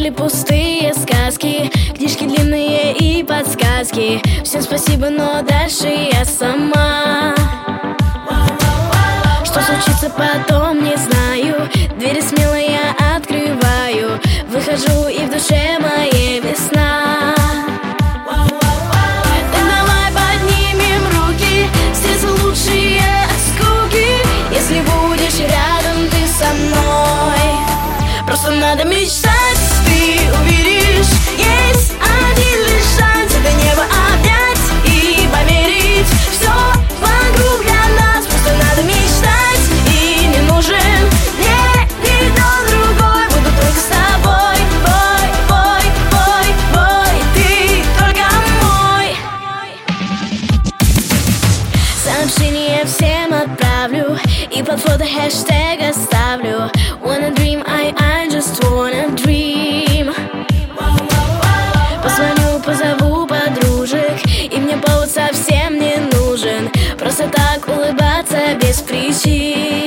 были пустые сказки, книжки длинные и подсказки. Всем спасибо, но дальше я сама. Что случится потом, не знаю. Двери смело я открываю. Выхожу, и в душе моей весна. Так давай поднимем руки, встретиться лучшие от скуки. Если будешь рядом ты со мной, просто надо мечтать, ты увидишь. Есть один лишь шанс, это небо обнять и померить все вокруг для нас. Просто надо мечтать, и не нужен мне никто другой. Буду только с тобой, бой, бой, бой, бой. Ты только мой. Сообщение всем отправлю и под фото хэштег оставлю. Wanna dream, I just wanna dream. Позвоню, позову подружек, и мне повод совсем не нужен. Просто так улыбаться без причин.